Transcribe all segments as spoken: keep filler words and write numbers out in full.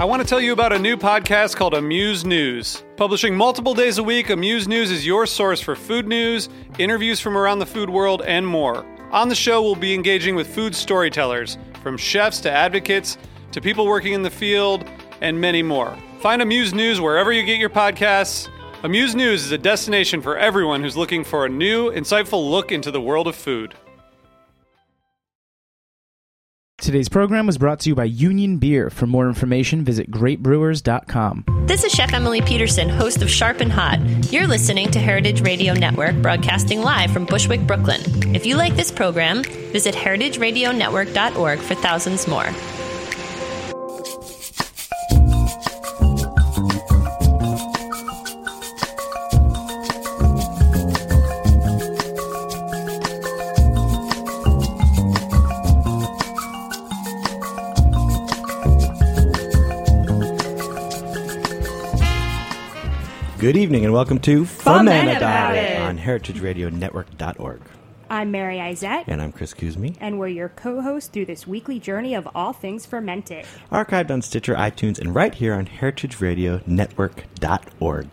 I want to tell you about a new podcast called Amuse News. Publishing multiple days a week, Amuse News is your source for food news, interviews from around the food world, and more. On the show, we'll be engaging with food storytellers, from chefs to advocates to people working in the field, and many more. Find Amuse News wherever you get your podcasts. Amuse News is a destination for everyone who's looking for a new, insightful look into the world of food. Today's program was brought to you by Union Beer. For more information, visit great brewers dot com. This is Chef Emily Peterson, host of Sharp and Hot. You're listening to Heritage Radio Network, broadcasting live from Bushwick, Brooklyn. If you like this program, visit heritage radio network dot org for thousands more. Good evening and welcome to Foment Foment About About It It on heritage radio network dot org. I'm Mary Izette. And I'm Chris Kuzmi. And we're your co-hosts through this weekly journey of all things fermented. Archived on Stitcher, iTunes, and right here on heritage radio network dot org.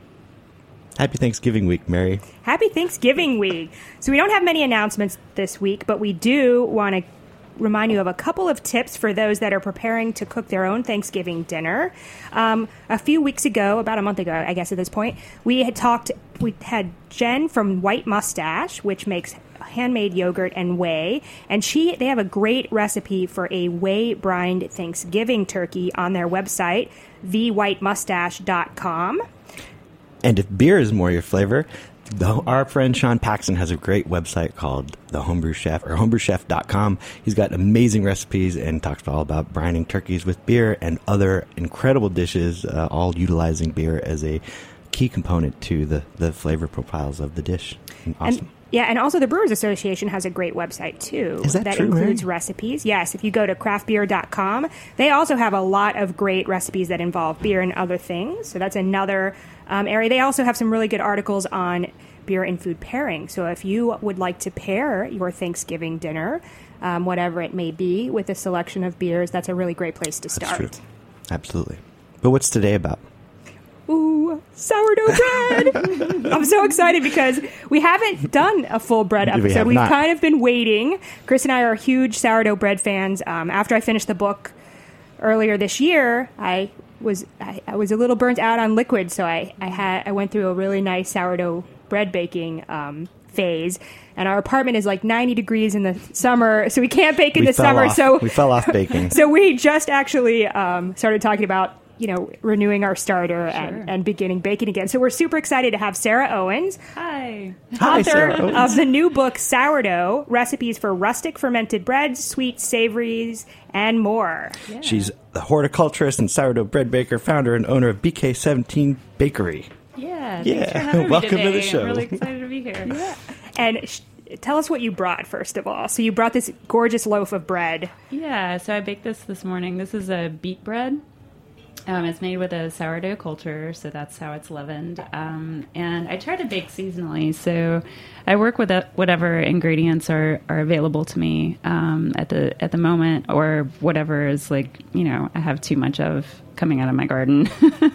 Happy Thanksgiving week, Mary. Happy Thanksgiving week. So we don't have many announcements this week, but we do want to remind you of a couple of tips for those that are preparing to cook their own Thanksgiving dinner. Um, a few weeks ago, about a month ago, I guess at this point, we had talked, we had Jen from White Mustache, which makes handmade yogurt and whey, and she they have a great recipe for a whey brined Thanksgiving turkey on their website, the white mustache dot com. And if beer is more your flavor, The, our friend Sean Paxton has a great website called The Homebrew Chef, or homebrew chef dot com. He's got amazing recipes and talks all about brining turkeys with beer and other incredible dishes, uh, all utilizing beer as a key component to the, the flavor profiles of the dish. Awesome. And, yeah, and also the Brewers Association has a great website, too. Is that, that true, includes Mary? recipes. Yes, if you go to craft beer dot com, they also have a lot of great recipes that involve beer and other things. So that's another um, area. They also have some really good articles on beer and food pairing. So if you would like to pair your Thanksgiving dinner, um, whatever it may be, with a selection of beers, that's a really great place to start. That's true. Absolutely. But what's today about? Ooh, sourdough bread! I'm so excited because we haven't done a full bread We episode. have We've not. kind of been waiting. Chris and I are huge sourdough bread fans. Um, after I finished the book earlier this year, I was I, I was a little burnt out on liquid, so I, I had I went through a really nice sourdough bread baking um, phase. And our apartment is like ninety degrees in the summer, so we can't bake in We the fell summer. off. So We fell off baking. So we just actually um, started talking about, you know, renewing our starter and, and beginning baking again. So we're super excited to have Sarah Owens, Hi. Hi, author Sarah Owens. of the new book, Sourdough, Recipes for Rustic Fermented Breads, Sweets, Savories, and More. Yeah. She's the horticulturist and sourdough bread baker, founder and owner of B K seventeen Bakery. Yeah. Yeah. Thanks for having Welcome me to the today. show. I'm really excited to be here. Yeah. And sh- tell us what you brought, first of all. So you brought this gorgeous loaf of bread. Yeah. So I baked this this morning. This is a beet bread. Um, it's made with a sourdough culture, so that's how it's leavened. Um, and I try to bake seasonally, so I work with uh, whatever ingredients are, are available to me um, at the at the moment, or whatever is like, you know, I have too much of coming out of my garden,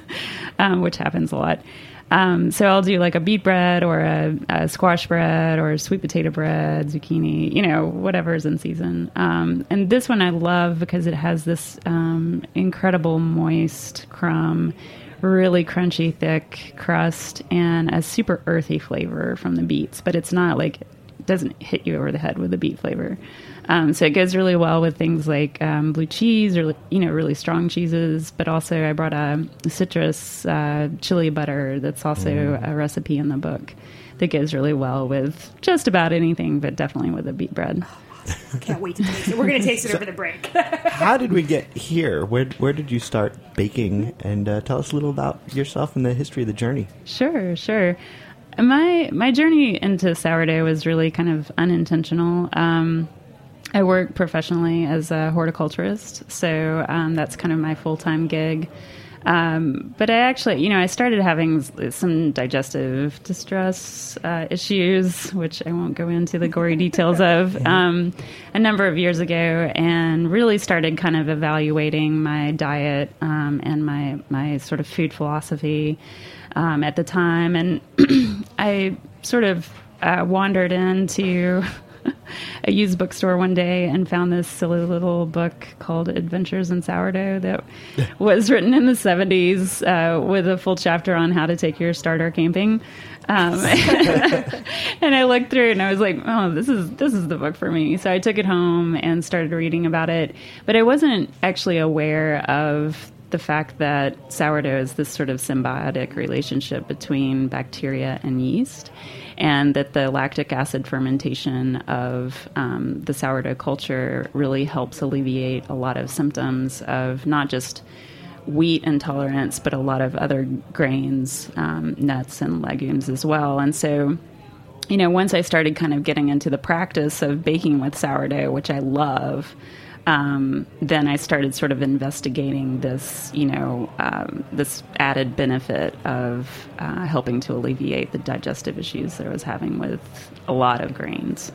um, which happens a lot. Um, so I'll do like a beet bread or a, a squash bread or sweet potato bread, zucchini, you know, whatever's in season. Um, and this one I love because it has this um, incredible moist crumb, really crunchy, thick crust, and a super earthy flavor from the beets. But it's not like, it doesn't hit you over the head with the beet flavor. Um, so it goes really well with things like um, blue cheese or, you know, really strong cheeses. But also I brought a citrus uh, chili butter that's also mm. a recipe in the book that goes really well with just about anything, but definitely with a beet bread. Can't wait to taste it. We're going to taste it over the break. How did we get here? Where where did you start baking? And uh, tell us a little about yourself and the history of the journey. Sure, sure. My my journey into sourdough was really kind of unintentional. Um, I work professionally as a horticulturist, so um, that's kind of my full-time gig. Um, but I actually, you know, I started having some digestive distress uh, issues, which I won't go into the gory details of, um, a number of years ago, and really started kind of evaluating my diet um, and my my sort of food philosophy um, at the time. And I sort of uh, wandered into a used bookstore one day and found this silly little book called Adventures in Sourdough that was written in the seventies uh, with a full chapter on how to take your starter camping. Um, and I looked through it and I was like, oh, this is this is the book for me. So I took it home and started reading about it. But I wasn't actually aware of the fact that sourdough is this sort of symbiotic relationship between bacteria and yeast, and that the lactic acid fermentation of um, the sourdough culture really helps alleviate a lot of symptoms of not just wheat intolerance, but a lot of other grains, um, nuts, and legumes as well. And so, you know, once I started kind of getting into the practice of baking with sourdough, which I love, Um, then I started sort of investigating this, you know, um, this added benefit of uh, helping to alleviate the digestive issues that I was having with a lot of grains.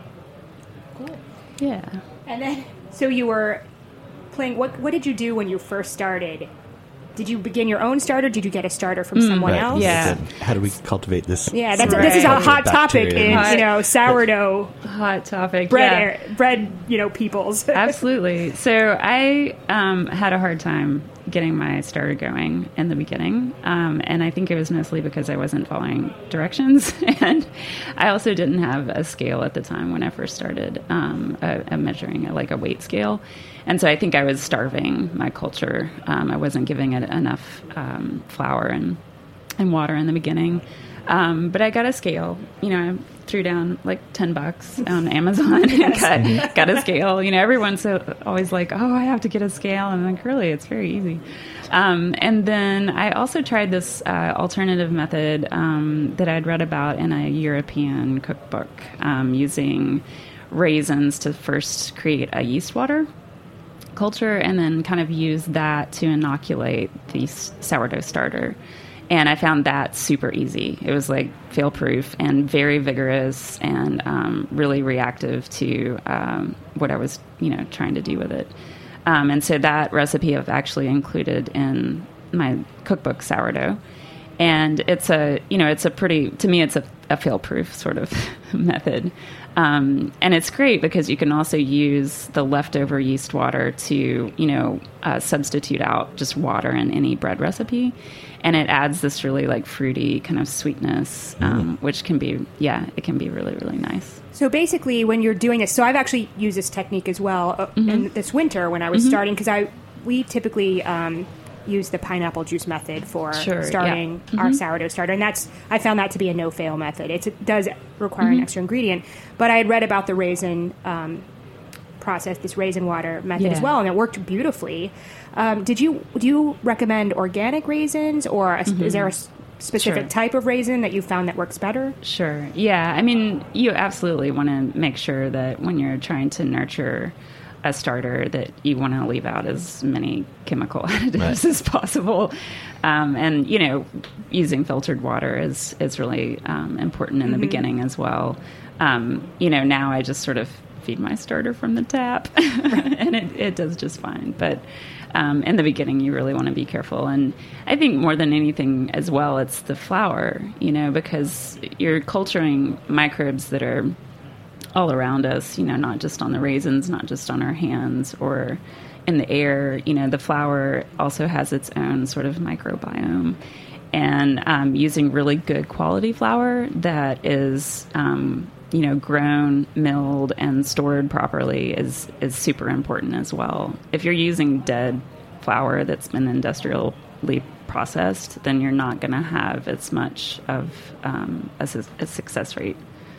Cool. Yeah. And then, so you were playing, what What did you do when you first started? Did you begin your own starter? Did you get a starter from someone Right. else? Yeah. How do we cultivate this? Yeah, that's Right. this is a Culture hot topic bacteria. in, you know, sourdough Hot topic. bread, yeah. air, bread, you know, peoples. Absolutely. So I um, had a hard time getting my starter going in the beginning, um, and I think it was mostly because I wasn't following directions, and I also didn't have a scale at the time when I first started um, a, a measuring, like a weight scale, and so I think I was starving my culture. Um, I wasn't giving it enough um, flour and and water in the beginning. Um, but I got a scale, you know, I threw down like ten bucks on Amazon and got, got a scale. You know, everyone's so, always like, oh, I have to get a scale. And I'm like, really, it's very easy. Um, and then I also tried this uh, alternative method um, that I'd read about in a European cookbook um, using raisins to first create a yeast water culture and then kind of use that to inoculate the sourdough starter. And I found that super easy. It was like fail-proof and very vigorous and um, really reactive to um, what I was, you know, trying to do with it. Um, and so that recipe I've actually included in my cookbook, Sourdough. And it's a, you know, it's a pretty, to me, it's a, a fail-proof sort of method. Um, and it's great because you can also use the leftover yeast water to, you know, uh, substitute out just water in any bread recipe. And it adds this really like fruity kind of sweetness, um, mm. which can be, yeah, it can be really, really nice. So basically when you're doing this, so I've actually used this technique as well uh, mm-hmm. in this winter when I was mm-hmm. starting, because I, we typically um, use the pineapple juice method for sure, starting yeah. mm-hmm. our sourdough starter. And that's, I found that to be a no-fail method. It's, it does require mm-hmm. an extra ingredient. But I had read about the raisin um, process, this raisin water method yeah. as well, and it worked beautifully. Um, did you do you recommend organic raisins, or a, mm-hmm. is there a specific sure. type of raisin that you found that works better? Sure. Yeah. I mean, you absolutely want to make sure that when you're trying to nurture a starter that you want to leave out as many chemical additives right. as possible. Um, and, you know, using filtered water is, is really um, important in the mm-hmm. beginning as well. Um, you know, now I just sort of feed my starter from the tap and it, it does just fine. But um, in the beginning, you really want to be careful. And I think more than anything as well, it's the flour, you know, because you're culturing microbes that are all around us, you know, not just on the raisins, not just on our hands or in the air. You know, the flour also has its own sort of microbiome. And um, using really good quality flour that is, um, you know, grown, milled, and stored properly is, is super important as well. If you're using dead flour that's been industrially processed, then you're not going to have as much of um, a, a success rate.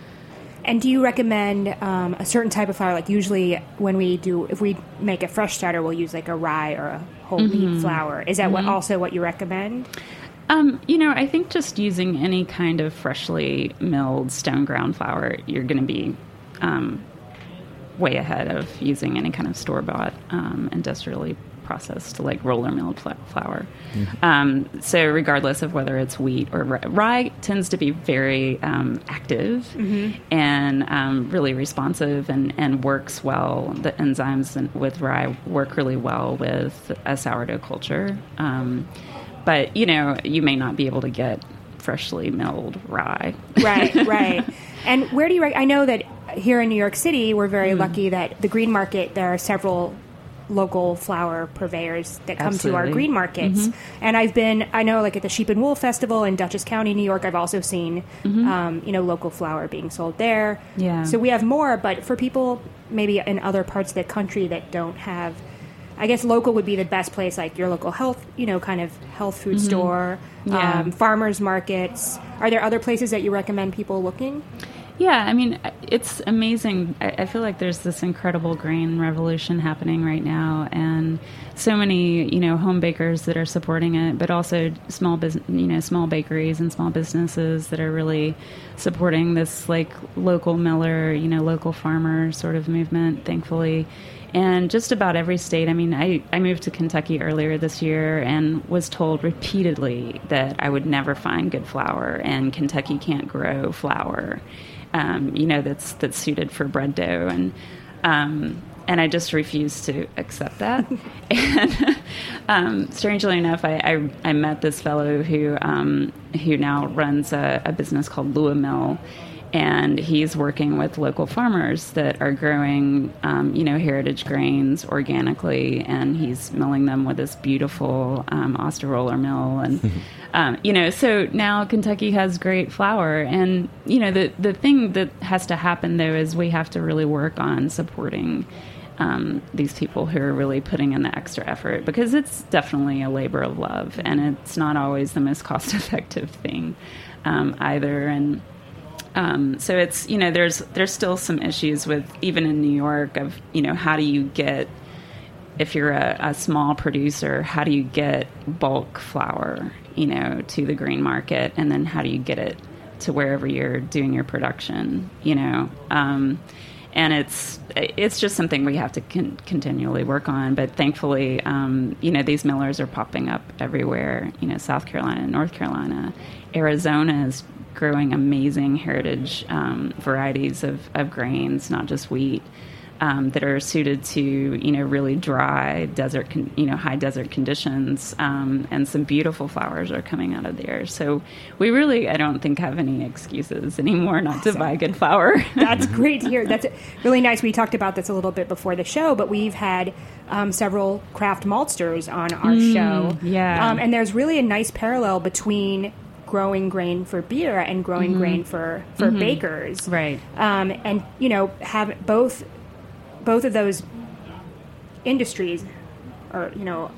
And do you recommend um, a certain type of flour? Like usually when we do, if we make a fresh starter, we'll use like a rye or a whole mm-hmm. wheat flour. Is that mm-hmm. what also what you recommend? Um, you know, I think just using any kind of freshly milled stone ground flour, you're going to be um, way ahead of using any kind of store-bought, um, industrially processed, like roller milled fl- flour. Mm-hmm. Um, so regardless of whether it's wheat or rye, rye tends to be very um, active mm-hmm. and um, really responsive and, and works well. The enzymes in, with rye work really well with a sourdough culture. Um, but, you know, you may not be able to get freshly milled rye. Right, right. And where do you, I know that here in New York City, we're very mm. lucky that the green market, there are several local flour purveyors that come Absolutely. to our green markets. Mm-hmm. And I've been, I know like at the Sheep and Wool Festival in Dutchess County, New York, I've also seen, mm-hmm. um, you know, local flour being sold there. Yeah. So we have more, but for people maybe in other parts of the country that don't have, I guess local would be the best place, like your local health, you know, kind of health food mm-hmm. store, yeah. um, farmers markets. Are there other places that you recommend people looking? Yeah, I mean, it's amazing. I, I feel like there's this incredible grain revolution happening right now, and so many, you know, home bakers that are supporting it, but also small business, you know, small bakeries and small businesses that are really supporting this, like, local miller, you know, local farmer sort of movement, thankfully. And just about every state. I mean, I, I moved to Kentucky earlier this year and was told repeatedly that I would never find good flour, and Kentucky can't grow flour, um, you know, that's that's suited for bread dough. And um, and I just refused to accept that. and um, strangely enough, I, I, I met this fellow who um, who now runs a, a business called Lua Mill. And he's working with local farmers that are growing, um, you know, heritage grains organically, and he's milling them with this beautiful um, Osterroller mill. And, um, you know, so now Kentucky has great flour. And, you know, the, the thing that has to happen, though, is we have to really work on supporting um, these people who are really putting in the extra effort, because it's definitely a labor of love, and it's not always the most cost-effective thing um, either. And Um, so it's, you know, there's there's still some issues with, even in New York, of, you know, how do you get, if you're a, a small producer, how do you get bulk flour, you know, to the grain market, and then how do you get it to wherever you're doing your production, you know? Um, and it's it's just something we have to con- continually work on. But thankfully, um, you know, these millers are popping up everywhere, you know, South Carolina, North Carolina, Arizona is growing amazing heritage um, varieties of, of grains, not just wheat, um, that are suited to, you know, really dry desert, con- you know, high desert conditions. Um, and some beautiful flowers are coming out of there. So we really, I don't think, have any excuses anymore not awesome. to buy good flour. That's great to hear. That's really nice. We talked about this a little bit before the show, but we've had um, several craft maltsters on our mm, show. Yeah. Um, and there's really a nice parallel between growing grain for beer and growing mm-hmm. grain for, for mm-hmm. bakers. Right. Um, and, you know, have both both of those industries or, you know,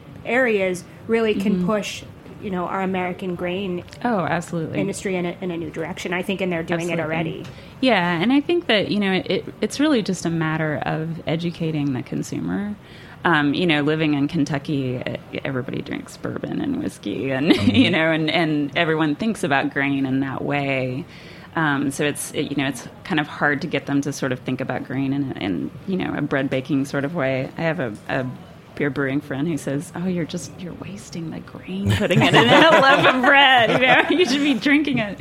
areas really can mm-hmm. push, you know, our American grain oh, absolutely. industry in a, in a new direction. I think, and they're doing absolutely. it already. Yeah, and I think that, you know, it, it's really just a matter of educating the consumer. Um, you know, living in Kentucky, everybody drinks bourbon and whiskey, and mm-hmm. you know, and, and everyone thinks about grain in that way. Um, so it's it, you know, it's kind of hard to get them to sort of think about grain in, in you know, a bread baking sort of way. I have a, a beer brewing friend who says, "Oh, you're just you're wasting the grain, putting it in a loaf of bread. You know, you should be drinking it."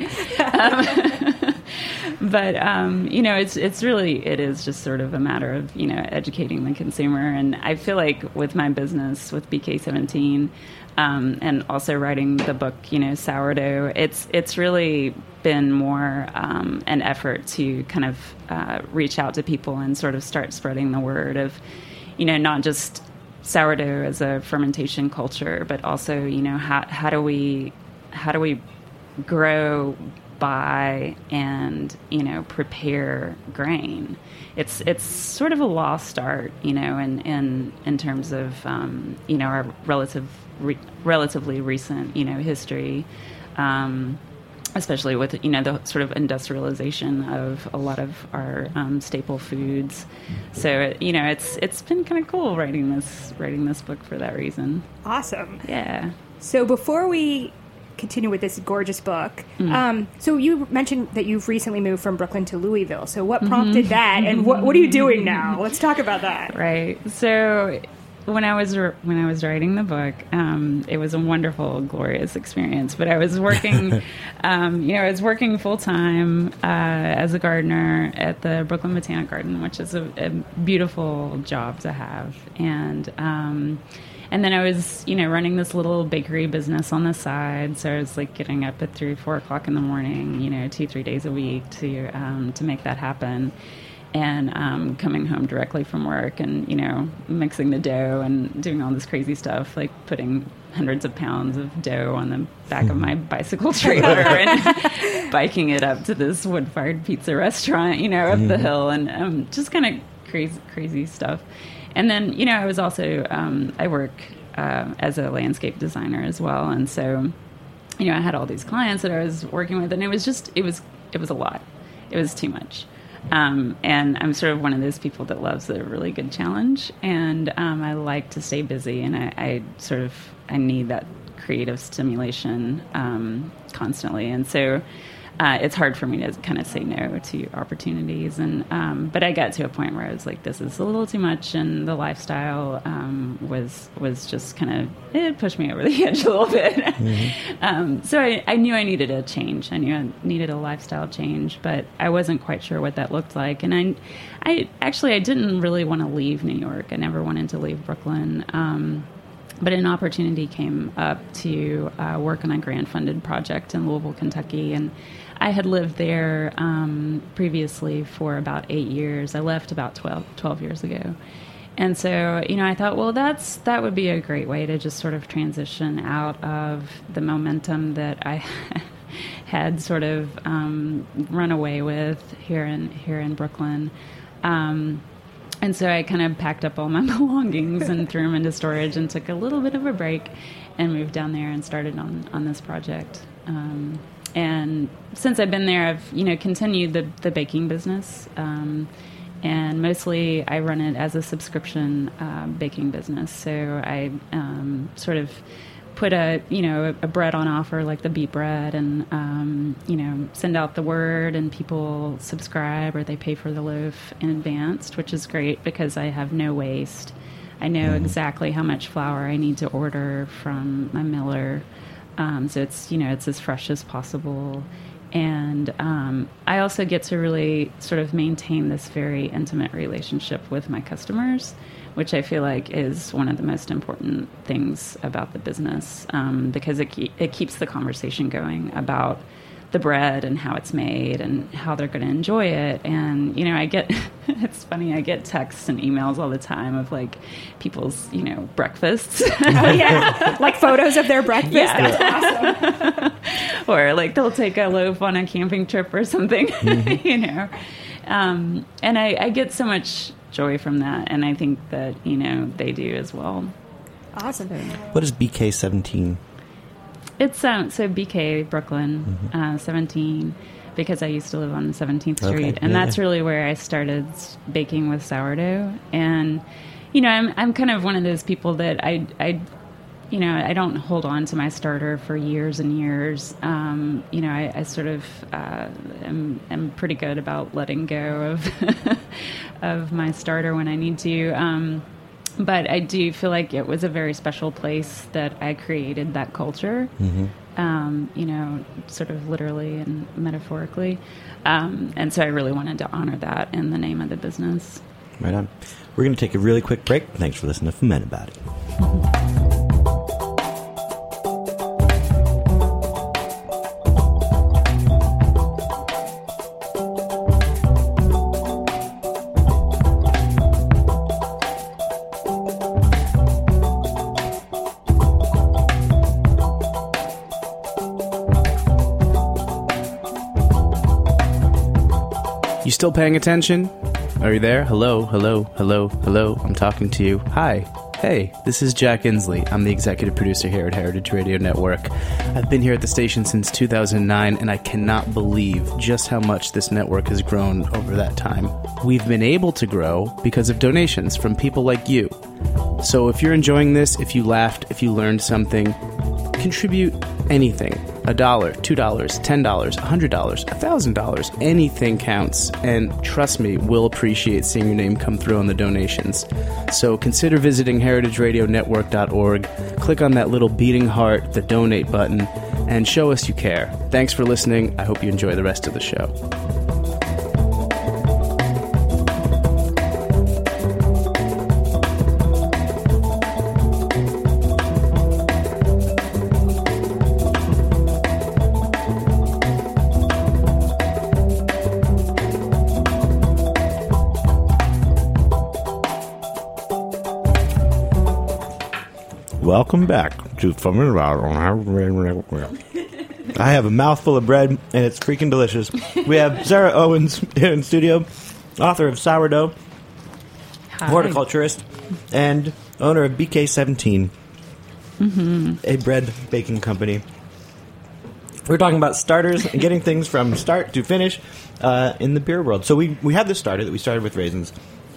Um, But, um, you know, it's it's really, it is just sort of a matter of, you know, educating the consumer. And I feel like with my business, with B K seventeen, um, and also writing the book, you know, Sourdough, it's it's really been more um, an effort to kind of uh, reach out to people and sort of start spreading the word of, you know, not just sourdough as a fermentation culture, but also, you know, how how do we how do we grow, buy, and, you know, prepare grain. It's it's sort of a lost art, you know, in in, in terms of um, you know, our relative re- relatively recent, you know, history, um, especially with, you know, the sort of industrialization of a lot of our um, staple foods. So, you know, it's it's been kind of cool writing this writing this book for that reason. Awesome. Yeah. So before we continue with this gorgeous book, mm. um, so you mentioned that you've recently moved from Brooklyn to Louisville. So what prompted mm-hmm. that, and what what are you doing now? Let's talk about that. Right. So when I was when I was writing the book, um, it was a wonderful, glorious experience. But I was working, um, you know, I was working full time uh, as a gardener at the Brooklyn Botanic Garden, which is a, a beautiful job to have, and. Um, And then I was, you know, running this little bakery business on the side. So I was like getting up at three, four o'clock in the morning, you know, two, three days a week to um, to make that happen. And um, coming home directly from work and, you know, mixing the dough and doing all this crazy stuff, like putting hundreds of pounds of dough on the back of my bicycle trailer and biking it up to this wood-fired pizza restaurant, you know, up mm-hmm. the hill, and um, just kind of crazy, crazy stuff. And then, you know, I was also, um, I work uh, as a landscape designer as well. And so, you know, I had all these clients that I was working with, and it was just, it was, it was a lot. It was too much. Um, and I'm sort of one of those people that loves a really good challenge. And um, I like to stay busy, and I, I sort of, I need that creative stimulation um, constantly. And so Uh, it's hard for me to kind of say no to opportunities, and um, but I got to a point where I was like, this is a little too much, and the lifestyle um, was was just kind of, it pushed me over the edge a little bit. Mm-hmm. um, so I, I knew I needed a change. I knew I needed a lifestyle change, but I wasn't quite sure what that looked like. And I, I actually I didn't really want to leave New York. I never wanted to leave Brooklyn. Um, But an opportunity came up to uh, work on a grant-funded project in Louisville, Kentucky, and I had lived there um, previously for about eight years. I left about twelve, twelve years ago. And so, you know, I thought, well, that's that would be a great way to just sort of transition out of the momentum that I had sort of um, run away with here in here in Brooklyn. Um And so I kind of packed up all my belongings and threw them into storage and took a little bit of a break and moved down there and started on, on this project. Um, and since I've been there, I've, you know, continued the, the baking business. Um, and mostly I run it as a subscription uh, baking business. So I um, sort of put a, you know, a, a bread on offer like the beet bread, and, um, you know, send out the word, and people subscribe or they pay for the loaf in advance, which is great because I have no waste. I know mm. exactly how much flour I need to order from my miller. Um, so it's, you know, it's as fresh as possible. And um, I also get to really sort of maintain this very intimate relationship with my customers, which I feel like is one of the most important things about the business, um, because it it keeps the conversation going about the bread and how it's made and how they're going to enjoy it. And, you know, I get, it's funny, I get texts and emails all the time of like people's, you know, breakfasts. Oh, yeah. Like photos of their breakfast. Yeah. That's awesome. Or like they'll take a loaf on a camping trip or something, mm-hmm. you know. Um, and I, I get so much joy from that. And I think that, you know, they do as well. Awesome. What is B K seventeen? It's um, so B K Brooklyn mm-hmm. uh, seventeen, because I used to live on seventeenth Street, okay. and yeah, that's yeah. really where I started baking with sourdough. And you know, I'm I'm kind of one of those people that I I you know I don't hold on to my starter for years and years. Um, you know, I, I sort of uh, am am pretty good about letting go of of my starter when I need to. Um, But I do feel like it was a very special place that I created that culture, mm-hmm. um, you know, sort of literally and metaphorically. Um, and so I really wanted to honor that in the name of the business. Right on. We're going to take a really quick break. Thanks for listening to Foment About It. You still paying attention? Are you there? Hello, hello, hello, hello. I'm talking to you. Hi. Hey, this is Jack Inslee. I'm the executive producer here at Heritage Radio Network. I've been here at the station since two thousand nine, and I cannot believe just how much this network has grown over that time. We've been able to grow because of donations from people like you. So if you're enjoying this, if you laughed, if you learned something, contribute anything. A dollar, two dollars, ten dollars, a hundred dollars, a thousand dollars, anything counts. And trust me, we'll appreciate seeing your name come through on the donations. So consider visiting heritage radio network dot org, click on that little beating heart, the donate button, and show us you care. Thanks for listening. I hope you enjoy the rest of the show. Welcome back to Something About. I have a mouthful of bread, and it's freaking delicious. We have Sarah Owens here in studio, author of Sourdough, Hi. horticulturist, and owner of B K seventeen, Mm-hmm. a bread baking company. We're talking about starters and getting things from start to finish uh, in the beer world. So we, we have this starter that we started with raisins.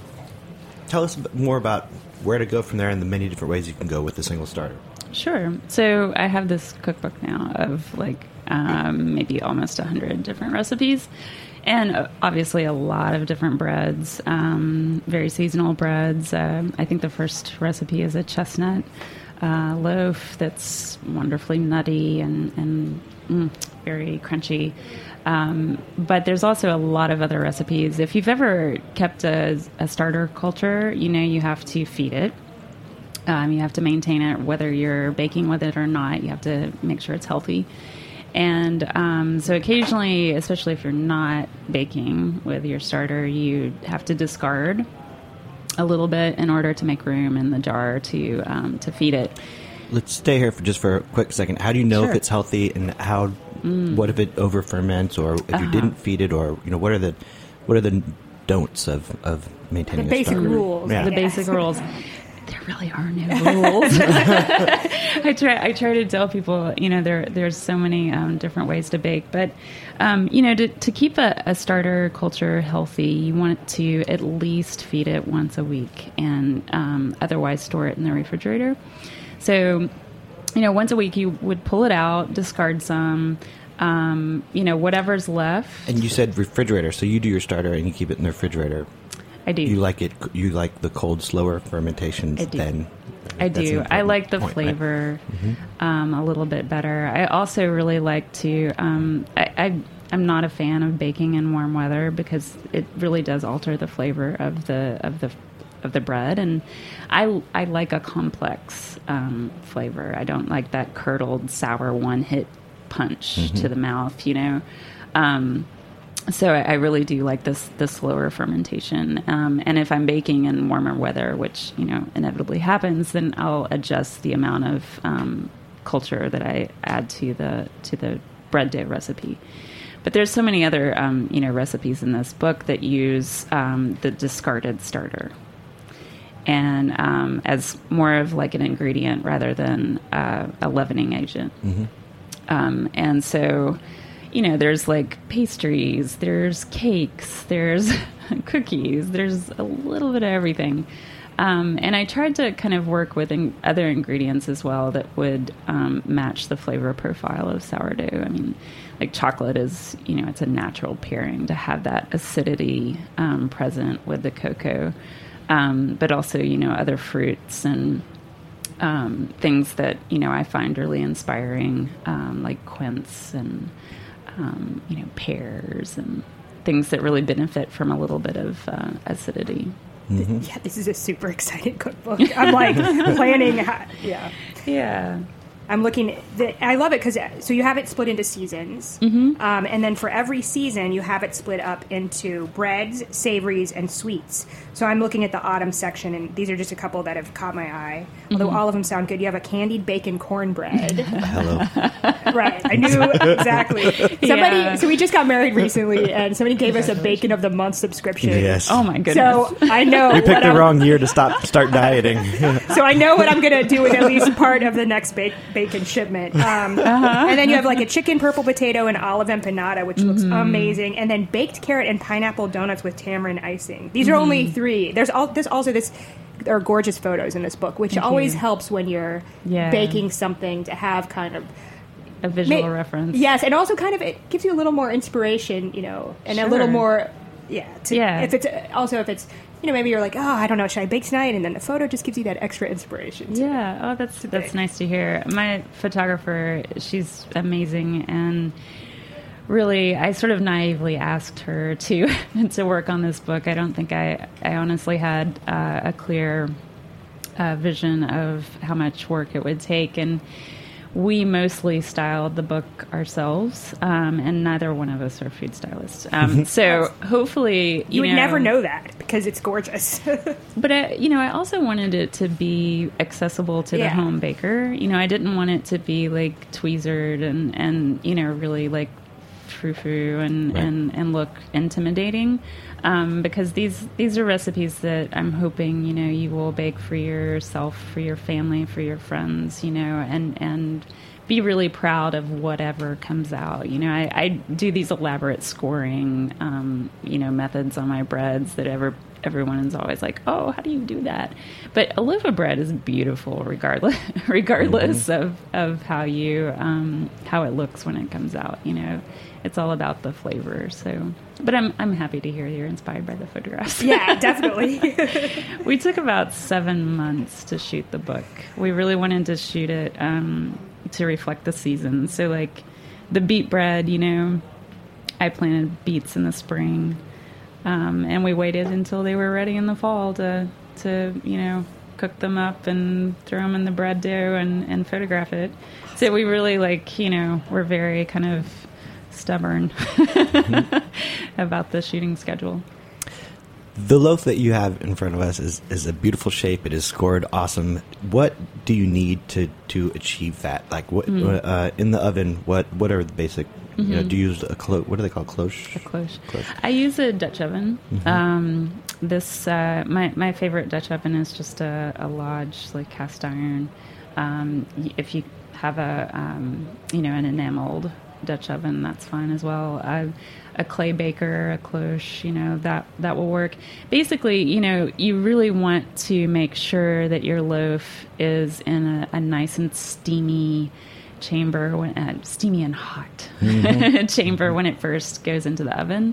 Tell us more about where to go from there and the many different ways you can go with a single starter. Sure. So I have this cookbook now of like um, maybe almost one hundred different recipes. And uh, obviously a lot of different breads, um, very seasonal breads. Um, I think the first recipe is a chestnut uh, loaf that's wonderfully nutty and, and mm, very crunchy. Um, but there's also a lot of other recipes. If you've ever kept a, a starter culture, you know you have to feed it. Um, you have to maintain it, whether you're baking with it or not. You have to make sure it's healthy. And um, so occasionally, especially if you're not baking with your starter, you have to discard a little bit in order to make room in the jar to um, to feed it. Let's stay here for just for a quick second. How do you know Sure. if it's healthy, and how? Mm. What if it over ferments, or if Uh-huh. you didn't feed it, or you know, what are the what are the don'ts of, of maintaining The a basic starter? rules. Yeah. The Yes. basic rules. There really are no rules. I try. I try to tell people, you know, there there's so many um, different ways to bake, but um, you know, to to keep a, a starter culture healthy, you want to at least feed it once a week, and um, otherwise store it in the refrigerator. So, you know, once a week you would pull it out, discard some. Um, you know, whatever's left. And you said refrigerator, so you do your starter and you keep it in the refrigerator. I do. You like it? You like the cold, slower fermentations? I do. Then I That's do. an I important like the point, right? flavor um, a little bit better. I also really like to. Um, I, I I'm not a fan of baking in warm weather because it really does alter the flavor of the of the of the bread, and I I like a complex um, flavor. I don't like that curdled sour one hit punch Mm-hmm. to the mouth. You know. Um, So I, I really do like this the slower fermentation, um, and if I'm baking in warmer weather, which you know inevitably happens, then I'll adjust the amount of um, culture that I add to the to the bread dough recipe. But there's so many other um, you know recipes in this book that use um, the discarded starter, and um, as more of like an ingredient rather than uh, a leavening agent, Mm-hmm. um, and so. You know, there's like pastries, there's cakes, there's cookies, there's a little bit of everything. Um, and I tried to kind of work with in- other ingredients as well that would um, match the flavor profile of sourdough. I mean, like chocolate is, you know, it's a natural pairing to have that acidity um, present with the cocoa. Um, but also, you know, other fruits and um, things that, you know, I find really inspiring, um, like quince and... Um, you know, pears and things that really benefit from a little bit of uh, acidity. Mm-hmm. Yeah, this is a super exciting cookbook. I'm like planning. How, yeah, Yeah. I'm looking. The, I love it because so you have it split into seasons, Mm-hmm. um, and then for every season you have it split up into breads, savories, and sweets. So I'm looking at the autumn section, and these are just a couple that have caught my eye. Although Mm-hmm. all of them sound good. You have a candied bacon cornbread. Hello. Right, I knew exactly. Somebody. Yeah. So we just got married recently, and somebody gave us a bacon of the month subscription. Yes. Oh my goodness. So I know You picked what the I'm- wrong year to stop start dieting. So I know what I'm going to do with at least part of the next ba- bacon shipment. Um, Uh-huh. And then you have like a chicken purple potato and olive empanada, which looks Mm-hmm. amazing. And then baked carrot and pineapple donuts with tamarind icing. These are Mm-hmm. only three. There's all this also this. There are gorgeous photos in this book, which Thank always you. helps when you're Yeah. baking something to have kind of a visual May- reference. Yes, and also kind of it gives you a little more inspiration, you know, and Sure. a little more, yeah. To, Yeah. If it's also if it's you know maybe you're like, oh, I don't know, should I bake tonight? And then the photo just gives you that extra inspiration. Yeah. Oh, that's that's nice to hear. My photographer, she's amazing, and really, I sort of naively asked her to to work on this book. I don't think I I honestly had uh, a clear uh, vision of how much work it would take, and we mostly styled the book ourselves, um, and neither one of us are food stylists. Um, so hopefully, you, You would know, never know that because it's gorgeous. But I, you know, I also wanted it to be accessible to the Yeah. home baker. You know, I didn't want it to be like tweezered and and you know really like frou-frou and, Right. and, and look intimidating, um, because these these are recipes that I'm hoping, you know, you will bake for yourself, for your family, for your friends, you know, and, and be really proud of whatever comes out. You know, I, I do these elaborate scoring, um, you know, methods on my breads that ever everyone is always like, oh, how do you do that? But a loaf of bread is beautiful regardless regardless Mm-hmm. of, of how you um, how it looks when it comes out. You know, it's all about the flavor. So, but I'm I'm happy to hear you're inspired by the photographs. Yeah, definitely. We took about seven months to shoot the book. We really wanted to shoot it um, to reflect the season. So, like the beet bread, you know, I planted beets in the spring, um, and we waited until they were ready in the fall to to you know cook them up and throw them in the bread dough and, and photograph it. So we really like you know we're very kind of stubborn about the shooting schedule. The loaf that you have in front of us is, is a beautiful shape. It is scored awesome. What do you need to, to achieve that? Like what Mm. uh, in the oven? What what are the basic? You know, Mm-hmm. do you use a clo- What do they call cloche? A cloche. Cloche. I use a Dutch oven. Mm-hmm. Um, this uh, my my favorite Dutch oven is just a, a Lodge like cast iron. Um, y- if you have a um, you know an enameled Dutch oven, that's fine as well. Uh, a clay baker, a cloche, you know that that will work. Basically, you know you really want to make sure that your loaf is in a, a nice and steamy chamber when uh, steamy and hot chamber when it first goes into the oven,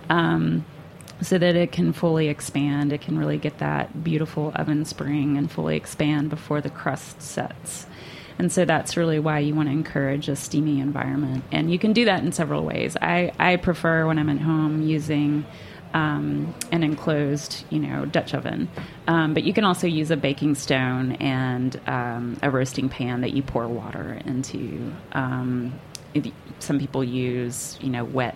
um, so that it can fully expand. It can really get that beautiful oven spring and fully expand before the crust sets. And so that's really why you want to encourage a steamy environment. And you can do that in several ways. I, I prefer when I'm at home using um, an enclosed, you know, Dutch oven. Um, but you can also use a baking stone and um, a roasting pan that you pour water into. Um, it, some people use, you know, wet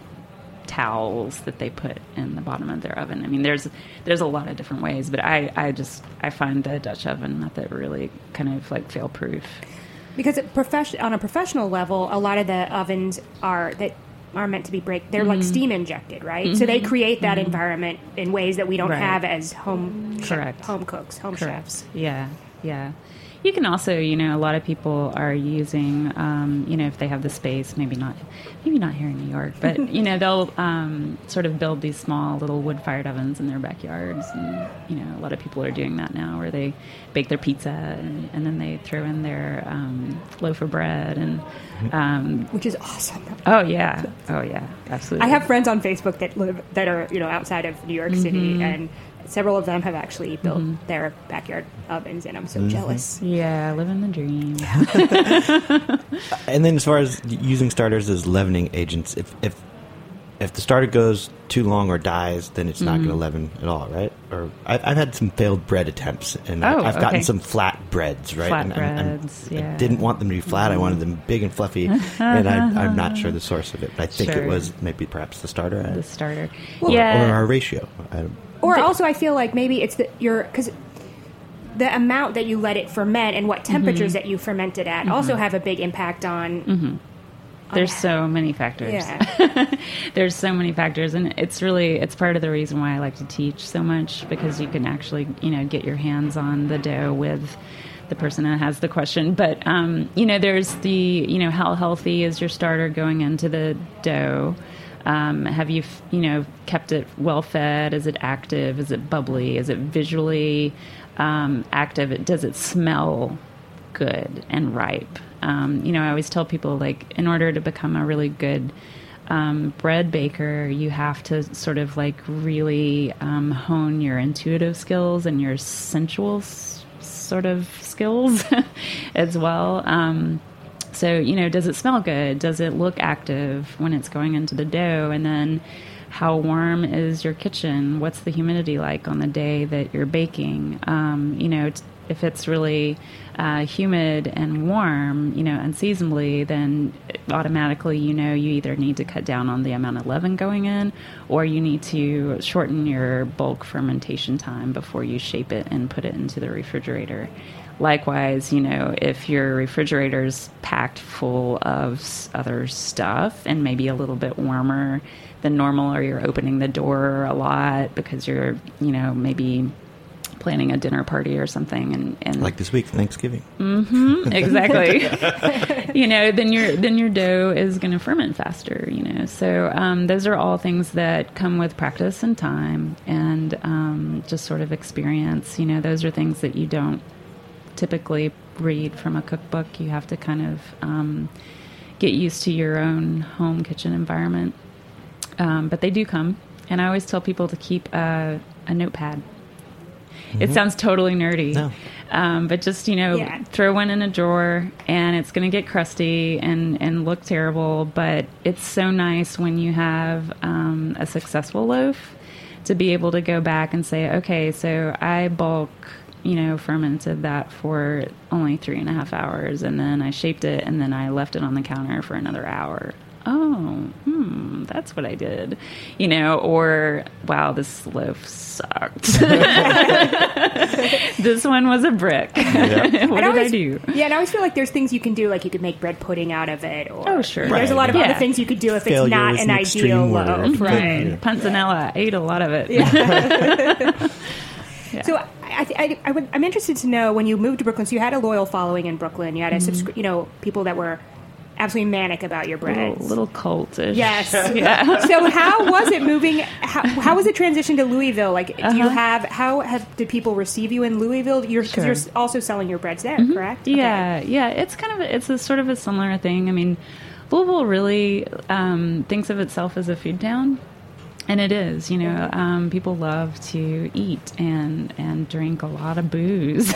towels that they put in the bottom of their oven. I mean, there's there's a lot of different ways, but I, I just I find the Dutch oven method really kind of like fail proof. Because it profes- on a professional level, a lot of the ovens are that are meant to be break. They're like steam injected, right? So they create that environment in ways that we don't Right. have as home Correct. home cooks, home chefs. Yeah, yeah. You can also, you know, a lot of people are using, um, you know, if they have the space, maybe not, maybe not here in New York, but you know, they'll um, sort of build these small little wood-fired ovens in their backyards, and you know, a lot of people are doing that now, where they bake their pizza and, and then they throw in their um, loaf of bread, and um, Which is awesome. oh yeah, oh yeah, absolutely. I have friends on Facebook that live that are you know outside of New York City, and several of them have actually built their backyard ovens, and I'm so jealous. yeah, living the dream. And then, as far as using starters as leavening agents, if if if the starter goes too long or dies, then it's not going to leaven at all, right? Or I've, I've had some failed bread attempts, and Oh, I've gotten okay. some flat breads, right? Flat and, and- and breads, I yeah. didn't want them to be flat. I wanted them big and fluffy, and I, I'm not sure the source of it. But I think Sure. it was maybe perhaps the starter, The starter. or, yeah. or our ratio. I don't- Or also, I feel like maybe it's the your because the amount that you let it ferment and what temperatures that you ferment it at also have a big impact on. There's so many factors. Yeah. There's so many factors, and it's really it's part of the reason why I like to teach so much, because you can actually you know get your hands on the dough with the person that has the question. But um, you know, there's the you know how healthy is your starter going into the dough? Um, have you you know kept it well fed? Is it active? Is it bubbly? Is it visually um, active? Does it smell good and ripe? um, you know, I always tell people, like, in order to become a really good um, bread baker, you have to sort of like really um, hone your intuitive skills and your sensual s- sort of skills as well. Um, so, you know, does it smell good? Does it look active when it's going into the dough? And then how warm is your kitchen? What's the humidity like on the day that you're baking? Um, you know, t- if it's really uh, humid and warm, you know, unseasonably, then automatically, you know, you either need to cut down on the amount of leaven going in, or you need to shorten your bulk fermentation time before you shape it and put it into the refrigerator. Likewise, you know, if your refrigerator's packed full of s- other stuff and maybe a little bit warmer than normal, or you're opening the door a lot because you're, you know, maybe planning a dinner party or something, and, and like this week, Thanksgiving. Mm-hmm, exactly. You know, then your then your dough is going to ferment faster. You know, so um, those are all things that come with practice and time, and um, just sort of experience. You know, those are things that you don't typically read from a cookbook. You have to kind of um, get used to your own home kitchen environment. Um, but they do come, and I always tell people to keep a, a notepad. Mm-hmm. It sounds totally nerdy, No. um, but just, you know, Yeah. throw one in a drawer, and it's going to get crusty and, and look terrible, but it's so nice when you have um, a successful loaf to be able to go back and say, okay, so I bulk, you know, fermented that for only three and a half hours, and then I shaped it, and then I left it on the counter for another hour. Oh, hmm, that's what I did, you know, or, wow, this loaf sucked. This one was a brick. Yeah. What And did always, I do? Yeah, and I always feel like there's things you can do, like you could make bread pudding out of it. Or, Oh, sure. There's a lot of Right. other Yeah. things you could do if Failure it's not is an an ideal extreme word. loaf. Right. Yeah. Panzanella, I ate a lot of it. Yeah. So I, I, I, I would, I'm interested to know, when you moved to Brooklyn, so you had a loyal following in Brooklyn. You had a Mm-hmm. subscri- you know, people that were absolutely manic about your Little, breads. little cultish. Yes. Yeah. So how was it moving? How, how was it transition to Louisville? Like, do you Uh-huh. have how have did people receive you in Louisville? You're 'cause Sure. you're also selling your breads there, correct? Yeah, yeah. It's kind of a, it's a sort of a similar thing. I mean, Louisville really um, thinks of itself as a food town, and it is. You know, um, people love to eat and and drink a lot of booze.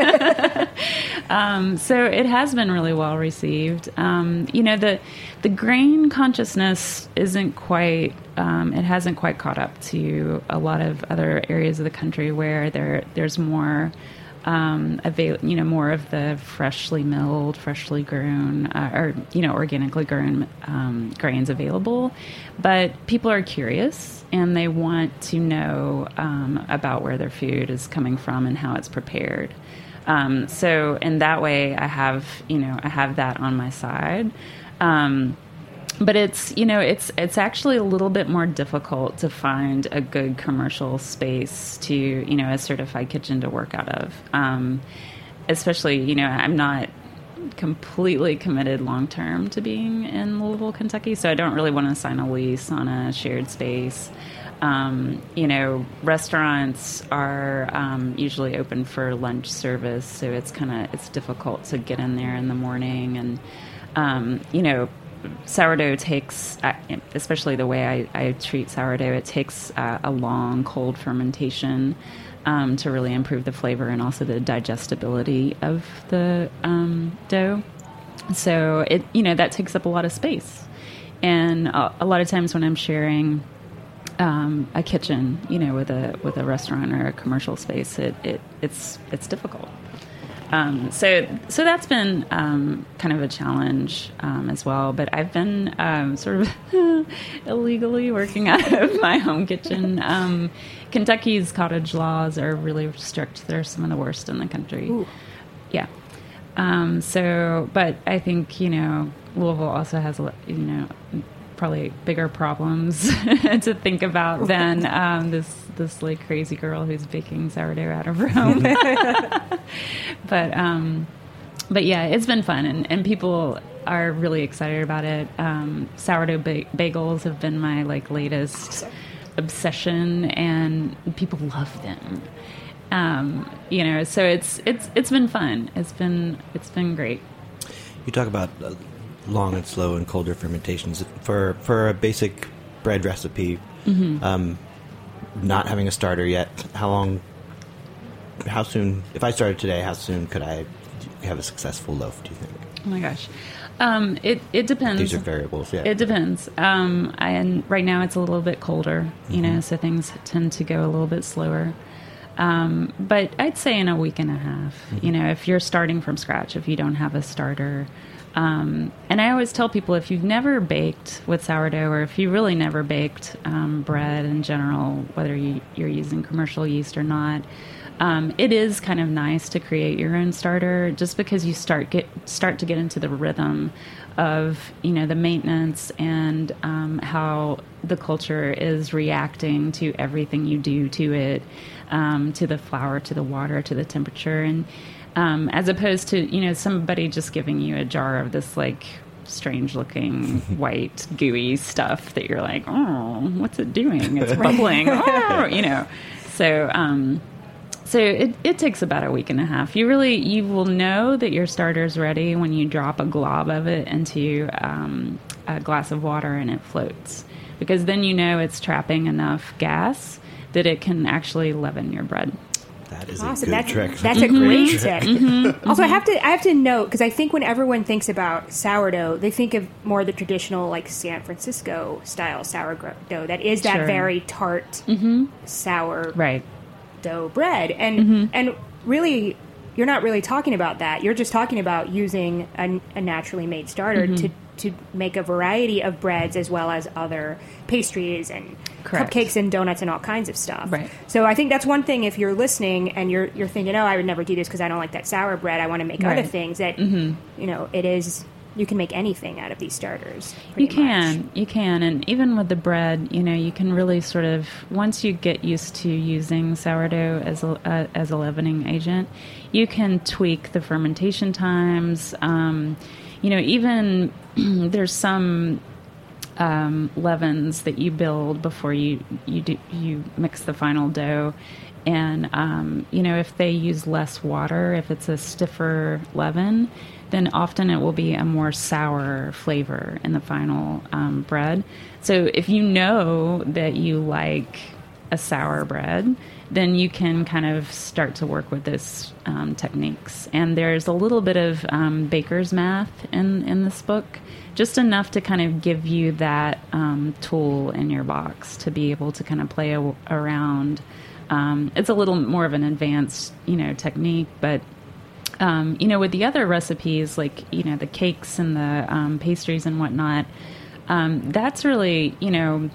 um, so it has been really well received. Um, you know, the the grain consciousness isn't quite. Um, it hasn't quite caught up to a lot of other areas of the country where there there's more. Um, avail- you know, more of the freshly milled, freshly grown, uh, or, you know, organically grown um, grains available. But people are curious, and they want to know um, about where their food is coming from and how it's prepared. Um, so in that way, I have, you know, I have that on my side. Um, But it's, you know, it's it's actually a little bit more difficult to find a good commercial space to, you know, a certified kitchen to work out of. Um, especially, you know, I'm not completely committed long term to being in Louisville, Kentucky, so I don't really want to sign a lease on a shared space. Um, you know, restaurants are um, usually open for lunch service, so it's kind of it's difficult to get in there in the morning, and um, you know. Sourdough takes, especially the way I, I treat sourdough, it takes uh, a long cold fermentation um, to really improve the flavor and also the digestibility of the um, dough. So it, you know, that takes up a lot of space. And a, a lot of times when I'm sharing um, a kitchen, you know, with a with a restaurant or a commercial space, it, it it's it's difficult. Um, so, so that's been um, kind of a challenge um, as well. But I've been um, sort of illegally working out of my home kitchen. Um, Kentucky's cottage laws are really strict; they're some of the worst in the country. Ooh. Yeah. Um, so, but I think, you know, Louisville also has, you know, probably bigger problems to think about than um, this this like crazy girl who's baking sourdough out of her home. but um, but yeah, it's been fun, and, and people are really excited about it. Um, sourdough ba- bagels have been my like latest obsession, and people love them. Um, you know, so it's it's it's been fun. It's been it's been great. You talk about uh, long and slow and colder fermentations. For for a basic bread recipe, mm-hmm. um, not having a starter yet, how long, how soon, if I started today, how soon could I have a successful loaf, do you think? Oh my gosh. Um, it, it depends. These are variables, yeah. It depends. Um, and right now it's a little bit colder, you mm-hmm. know, so things tend to go a little bit slower. Um, but I'd say in a week and a half, mm-hmm. you know, if you're starting from scratch, if you don't have a starter. Um, and I always tell people, if you've never baked with sourdough, or if you really never baked um, bread in general, whether you, you're using commercial yeast or not, um, it is kind of nice to create your own starter, just because you start get start to get into the rhythm of, you know, the maintenance and um, how the culture is reacting to everything you do to it, um, to the flour, to the water, to the temperature, and um, as opposed to, you know, somebody just giving you a jar of this like strange looking white gooey stuff that you're like, oh, what's it doing? It's bubbling, oh, you know. So, um, so it, it takes about a week and a half. You really, you will know that your starter's ready when you drop a glob of it into um, a glass of water and it floats, because then you know it's trapping enough gas that it can actually leaven your bread. That is awesome. a good that's, trick. That's mm-hmm. a great tip. Mm-hmm. Also, I have to I have to note, because I think when everyone thinks about sourdough, they think of more the traditional, like San Francisco style sourdough. That is that sure. very tart, mm-hmm. sour right. dough bread, and mm-hmm. and really, you're not really talking about that. You're just talking about using a, a naturally made starter mm-hmm. to to make a variety of breads, as well as other pastries and Correct. cupcakes and donuts and all kinds of stuff. Right. So I think that's one thing, if you're listening and you're you're thinking, oh, I would never do this because I don't like that sour bread, I want to make right. other things, that mm-hmm. you know, it is, you can make anything out of these starters. You pretty can, much. you can, and even with the bread, you know, you can really sort of, once you get used to using sourdough as a uh, as a leavening agent, you can tweak the fermentation times. Um, you know, even there's some um, leavens that you build before you you do you mix the final dough, and um, you know, if they use less water, if it's a stiffer leaven, then often it will be a more sour flavor in the final um, bread. So if you know that you like a sour bread, then you can kind of start to work with those um, techniques. And there's a little bit of um, baker's math in, in this book, just enough to kind of give you that um, tool in your box to be able to kind of play a, around. Um, it's a little more of an advanced, you know, technique, but Um, you know, with the other recipes, like, you know, the cakes and the um, pastries and whatnot, um, that's really, you know,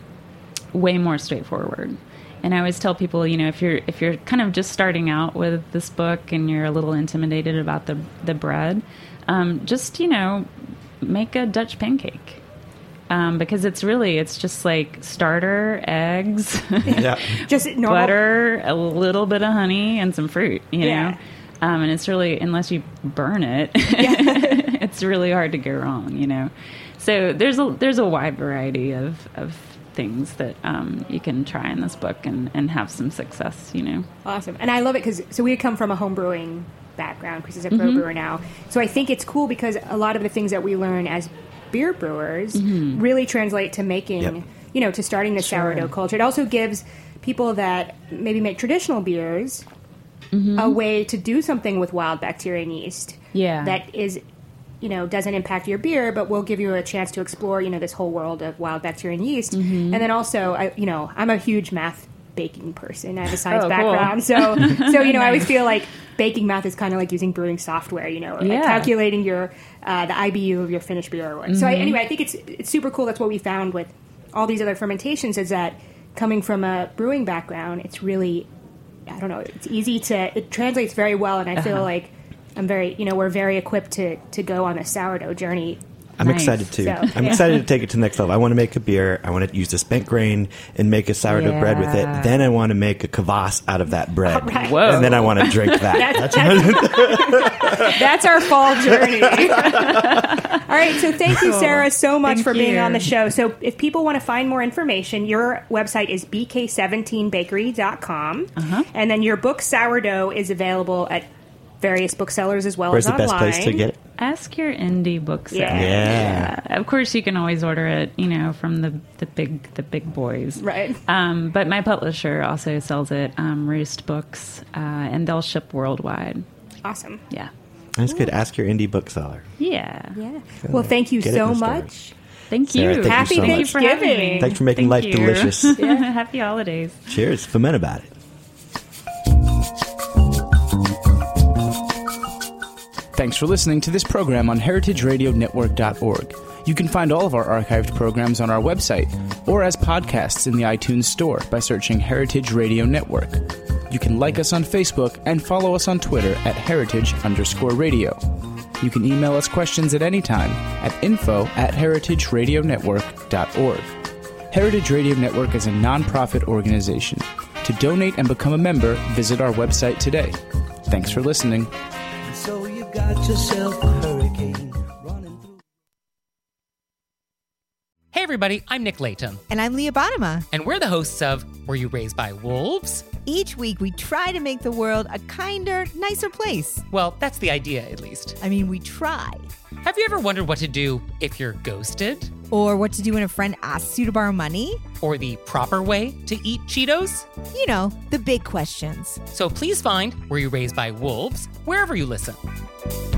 way more straightforward. And I always tell people, you know, if you're if you're kind of just starting out with this book and you're a little intimidated about the the bread, um, just, you know, make a Dutch pancake. Um, because it's really, it's just like starter, eggs, yeah. just normal butter, a little bit of honey, and some fruit, you yeah. know. Um, and it's really, unless you burn it, yeah. it's really hard to go wrong, you know. So there's a there's a wide variety of, of things that um, you can try in this book and, and have some success, you know. Awesome. And I love it because, so we come from a home brewing background. Chris is a pro mm-hmm. brewer now. So I think it's cool because a lot of the things that we learn as beer brewers mm-hmm. really translate to making, yep. you know, to starting the Sure. sourdough culture. It also gives people that maybe make traditional beers mm-hmm. a way to do something with wild bacteria and yeast. Yeah. That is, you know, doesn't impact your beer, but will give you a chance to explore, you know, this whole world of wild bacteria and yeast. Mm-hmm. And then also, I, you know, I'm a huge math baking person. I have a science Oh, background. cool. So, so you know, I always feel like baking math is kind of like using brewing software, you know, Yeah. like calculating your, uh, the I B U of your finished beer. Mm-hmm. So I, anyway, I think it's, it's super cool. That's what we found with all these other fermentations, is that coming from a brewing background, it's really, I don't know, it's easy to, it translates very well. And I feel Uh-huh. like I'm very, you know, we're very equipped to, to go on a sourdough journey. I'm Nice. excited to. So, I'm yeah. excited to take it to the next level. I want to make a beer. I want to use the spent grain and make a sourdough Yeah. bread with it. Then I want to make a kvass out of that bread. All right. Whoa. And then I want to drink that. That's, that's, that's our fall journey. All right, so thank you, Sarah, so much Thank for being you. on the show. So if people want to find more information, your website is b k seventeen bakery dot com. Uh-huh. And then your book, Sourdough, is available at various booksellers as well Where's as the best online. place to get it? Ask your indie bookseller. Yeah. Yeah. Of course, you can always order it, you know, from the, the big the big boys. Right. Um, but my publisher also sells it, um, Roost Books, uh, and they'll ship worldwide. Awesome. Yeah. That's good. Ask your indie bookseller. Yeah. Yeah. Well, thank you Get it so in the store. much. Thank Sarah, you. thank you Happy so Thank you much. for having Thanksgiving. me. Thanks for making Thank life you. delicious. Happy holidays. Cheers. Ferment about it. Thanks for listening to this program on heritage radio network dot org. You can find all of our archived programs on our website or as podcasts in the iTunes Store by searching Heritage Radio Network. You can like us on Facebook and follow us on Twitter at heritage underscore radio. You can email us questions at any time at info at heritage radio network dot org. Heritage Radio Network is a nonprofit organization. To donate and become a member, visit our website today. Thanks for listening. So you got yourself a hurricane running through. Hey everybody, I'm Nick Latham, And I'm Leah Bottima. and we're the hosts of Were You Raised by Wolves? Each week, we try to make the world a kinder, nicer place. Well, that's the idea, at least. I mean, we try. Have you ever wondered what to do if you're ghosted? Or what to do when a friend asks you to borrow money. Or the proper way to eat Cheetos? You know, the big questions. So please find Were You Raised by Wolves wherever you listen.